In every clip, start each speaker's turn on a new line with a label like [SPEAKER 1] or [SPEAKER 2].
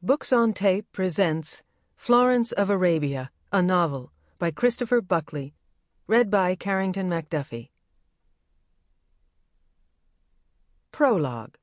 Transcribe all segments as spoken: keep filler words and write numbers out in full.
[SPEAKER 1] Books on Tape presents Florence of Arabia, a novel by Christopher Buckley, read by Carrington McDuffie. Prologue.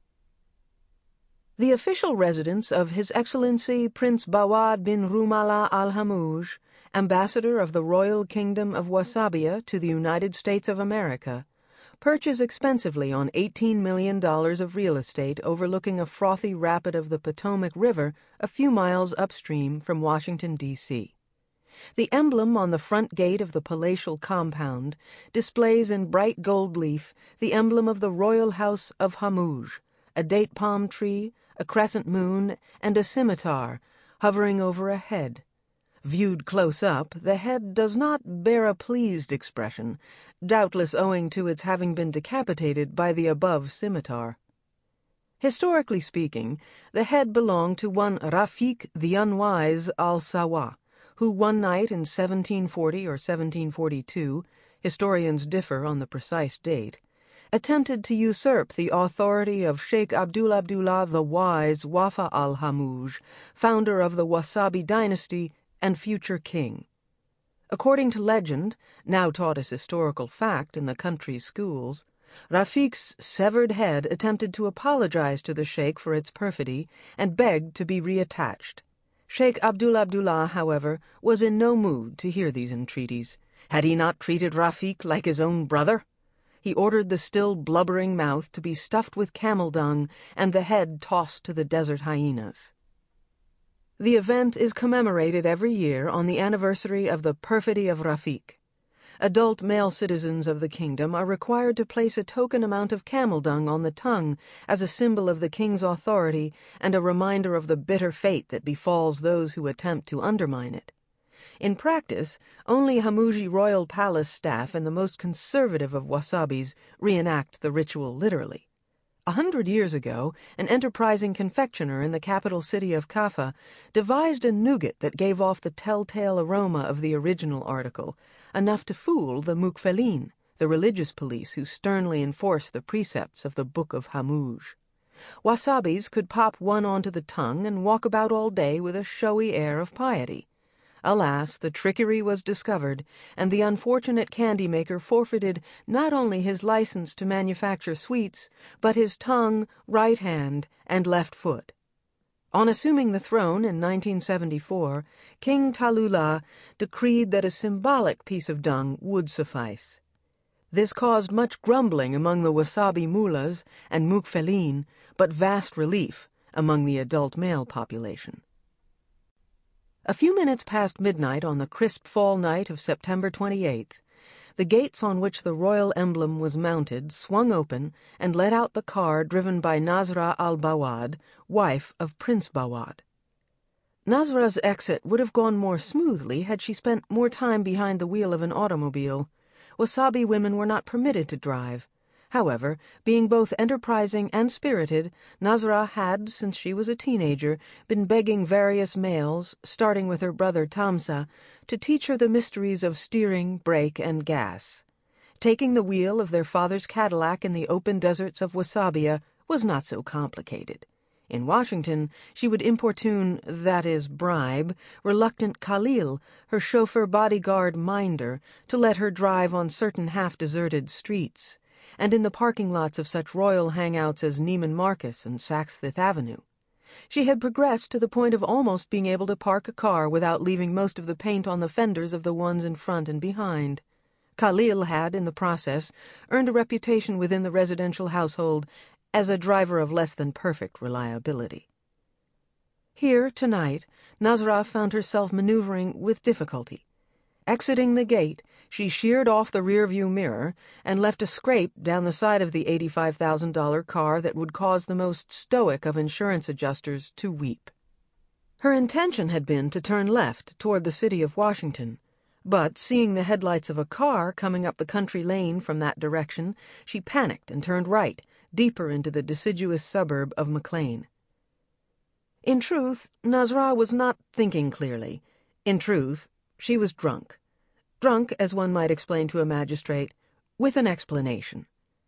[SPEAKER 1] The official residence of His Excellency Prince Bawad bin Rumala al-Hamouj, ambassador of the Royal Kingdom of Wasabia to the United States of America, perches expensively on eighteen million dollars of real estate overlooking a frothy rapid of the Potomac River a few miles upstream from Washington, D C The emblem on the front gate of the palatial compound displays in bright gold leaf the emblem of the Royal House of Hamouj, a date palm tree, a crescent moon, and a scimitar hovering over a head. Viewed close up, the head does not bear a pleased expression, doubtless owing to its having been decapitated by the above scimitar. Historically speaking, the head belonged to one Rafiq the Unwise al-Sawa, who one night in seventeen forty or seventeen forty-two, historians differ on the precise date, attempted to usurp the authority of Sheikh Abdul Abdullah the Wise Wafa al-Hamouj, founder of the Wasabi dynasty and future king. According to legend, now taught as historical fact in the country's schools, Rafiq's severed head attempted to apologize to the sheikh for its perfidy and begged to be reattached. Sheikh Abdul Abdullah, however, was in no mood to hear these entreaties. Had he not treated Rafiq like his own brother? He ordered the still blubbering mouth to be stuffed with camel dung and the head tossed to the desert hyenas. The event is commemorated every year on the anniversary of the perfidy of Rafiq. Adult male citizens of the kingdom are required to place a token amount of camel dung on the tongue as a symbol of the king's authority and a reminder of the bitter fate that befalls those who attempt to undermine it. In practice, only Hamouji royal palace staff and the most conservative of Wasabis reenact the ritual literally. A hundred years ago, an enterprising confectioner in the capital city of Kaffa devised a nougat that gave off the telltale aroma of the original article, enough to fool the Mukfelin, the religious police who sternly enforce the precepts of the Book of Hamouj. Wasabis could pop one onto the tongue and walk about all day with a showy air of piety. Alas, the trickery was discovered, and the unfortunate candy-maker forfeited not only his license to manufacture sweets, but his tongue, right hand, and left foot. On assuming the throne in nineteen seventy-four, King Tallulah decreed that a symbolic piece of dung would suffice. This caused much grumbling among the Wasabi mullahs and Mukfelin, but vast relief among the adult male population. A few minutes past midnight on the crisp fall night of September twenty-eighth, the gates on which the royal emblem was mounted swung open and let out the car driven by Nazra al-Bawad, wife of Prince Bawad. Nazra's exit would have gone more smoothly had she spent more time behind the wheel of an automobile. Wasabi women were not permitted to drive. However, being both enterprising and spirited, Nazra had, since she was a teenager, been begging various males, starting with her brother Tamsa, to teach her the mysteries of steering, brake, and gas. Taking the wheel of their father's Cadillac in the open deserts of Wasabia was not so complicated. In Washington, she would importune, that is, bribe, reluctant Khalil, her chauffeur bodyguard minder, to let her drive on certain half-deserted streets, and in the parking lots of such royal hangouts as Neiman Marcus and Saks Fifth Avenue. She had progressed to the point of almost being able to park a car without leaving most of the paint on the fenders of the ones in front and behind. Khalil had, in the process, earned a reputation within the residential household as a driver of less than perfect reliability. Here, tonight, Nazra found herself maneuvering with difficulty. Exiting the gate, she sheared off the rearview mirror and left a scrape down the side of the eighty-five thousand dollar car that would cause the most stoic of insurance adjusters to weep. Her intention had been to turn left toward the city of Washington, but seeing the headlights of a car coming up the country lane from that direction, she panicked and turned right, deeper into the deciduous suburb of McLean. In truth, Nazra was not thinking clearly. In truth, she was drunk. Drunk, as one might explain to a magistrate, with an explanation.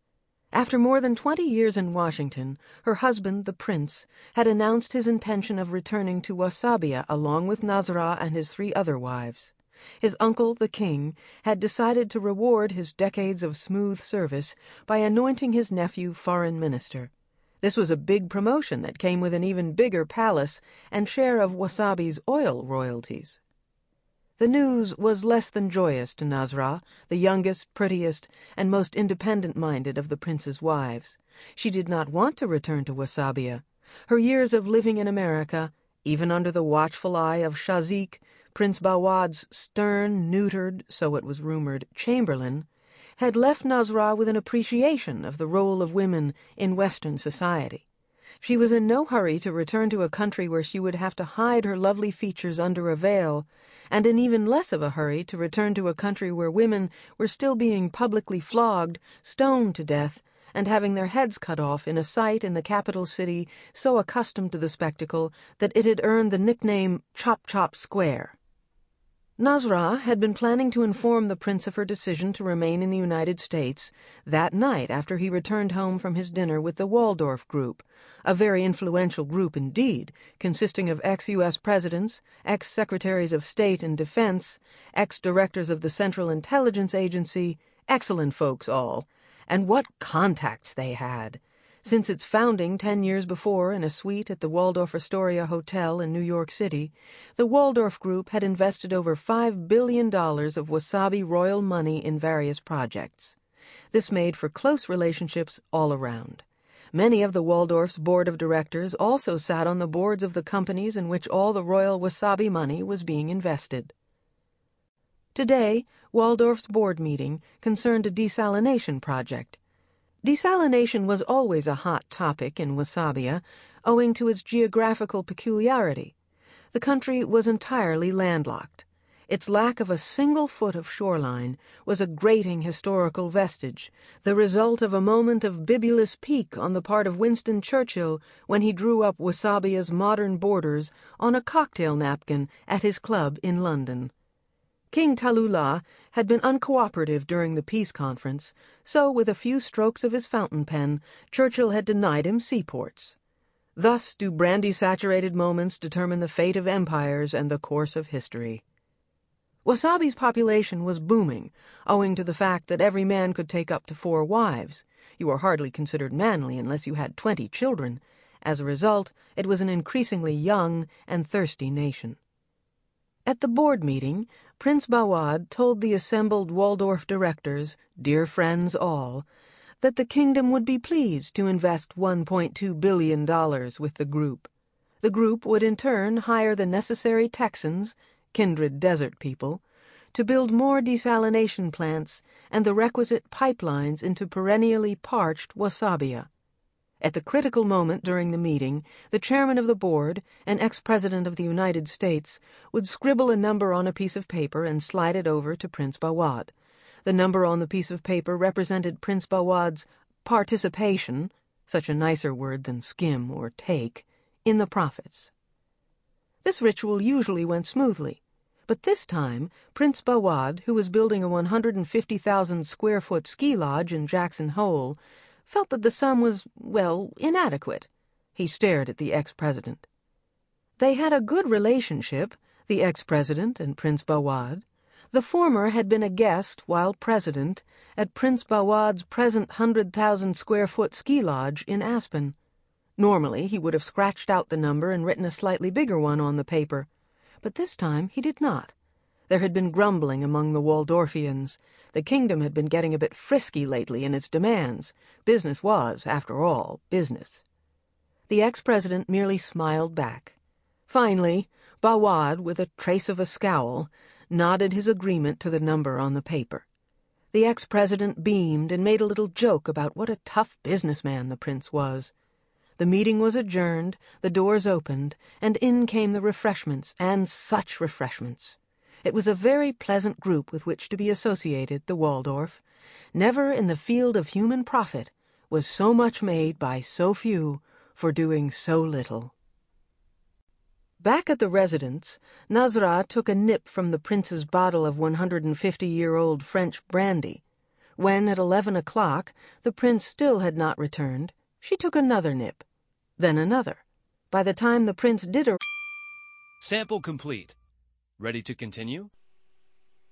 [SPEAKER 1] After more than twenty years in Washington, her husband, the prince, had announced his intention of returning to Wasabia along with Nasra and his three other wives. His uncle, the king, had decided to reward his decades of smooth service by anointing his nephew foreign minister. This was a big promotion that came with an even bigger palace and share of Wasabi's oil royalties. The news was less than joyous to Nasra, the youngest, prettiest, and most independent-minded of the prince's wives. She did not want to return to Wasabia. Her years of living in America, even under the watchful eye of Shazik, Prince Bawad's stern, neutered, so it was rumored, chamberlain, had left Nasra with an appreciation of the role of women in Western society. She was in no hurry to return to a country where she would have to hide her lovely features under a veil, and in even less of a hurry to return to a country where women were still being publicly flogged, stoned to death, and having their heads cut off in a site in the capital city so accustomed to the spectacle that it had earned the nickname Chop Chop Square. Nasra had been planning to inform the prince of her decision to remain in the United States that night after he returned home from his dinner with the Waldorf Group, a very influential group indeed, consisting of ex-U S presidents, ex-secretaries of state and defense, ex-directors of the Central Intelligence Agency, excellent folks all. And what contacts they had! Since its founding ten years before in a suite at the Waldorf Astoria Hotel in New York City, the Waldorf Group had invested over five billion dollars of Wasabi royal money in various projects. This made for close relationships all around. Many of the Waldorf's board of directors also sat on the boards of the companies in which all the royal Wasabi money was being invested. Today, Waldorf's board meeting concerned a desalination project. Desalination was always a hot topic in Wasabia, owing to its geographical peculiarity. The country was entirely landlocked. Its lack of a single foot of shoreline was a grating historical vestige, the result of a moment of bibulous pique on the part of Winston Churchill when he drew up Wasabia's modern borders on a cocktail napkin at his club in London. King Tallulah had been uncooperative during the peace conference, so with a few strokes of his fountain pen, Churchill had denied him seaports. Thus do brandy-saturated moments determine the fate of empires and the course of history. Wasabi's population was booming, owing to the fact that every man could take up to four wives. You were hardly considered manly unless you had twenty children. As a result, it was an increasingly young and thirsty nation. At the board meeting, Prince Bawad told the assembled Waldorf directors, dear friends all, that the kingdom would be pleased to invest one point two billion dollars with the group. The group would in turn hire the necessary Texans, kindred desert people, to build more desalination plants and the requisite pipelines into perennially parched Wasabia. At the critical moment during the meeting, the chairman of the board, an ex-president of the United States, would scribble a number on a piece of paper and slide it over to Prince Bawad. The number on the piece of paper represented Prince Bawad's participation, such a nicer word than skim or take, in the profits. This ritual usually went smoothly, but this time Prince Bawad, who was building a one hundred fifty thousand square foot ski lodge in Jackson Hole, felt that the sum was, well, inadequate. He stared at the ex-president. They had a good relationship, the ex-president and Prince Bawad. The former had been a guest, while president, at Prince Bawad's present one hundred thousand square foot ski lodge in Aspen. Normally, he would have scratched out the number and written a slightly bigger one on the paper, but this time he did not. There had been grumbling among the Waldorfians. The kingdom had been getting a bit frisky lately in its demands. Business was, after all, business. The ex-president merely smiled back. Finally, Bawad, with a trace of a scowl, nodded his agreement to the number on the paper. The ex-president beamed and made a little joke about what a tough businessman the prince was. The meeting was adjourned, the doors opened, and in came the refreshments, and such refreshments. It was a very pleasant group with which to be associated, the Waldorf. Never in the field of human profit was so much made by so few for doing so little. Back at the residence, Nasra took a nip from the prince's bottle of one hundred fifty-year-old French brandy. When at eleven o'clock the prince still had not returned, she took another nip, then another. By the time the prince did arrive...
[SPEAKER 2] Sample complete. Ready to continue?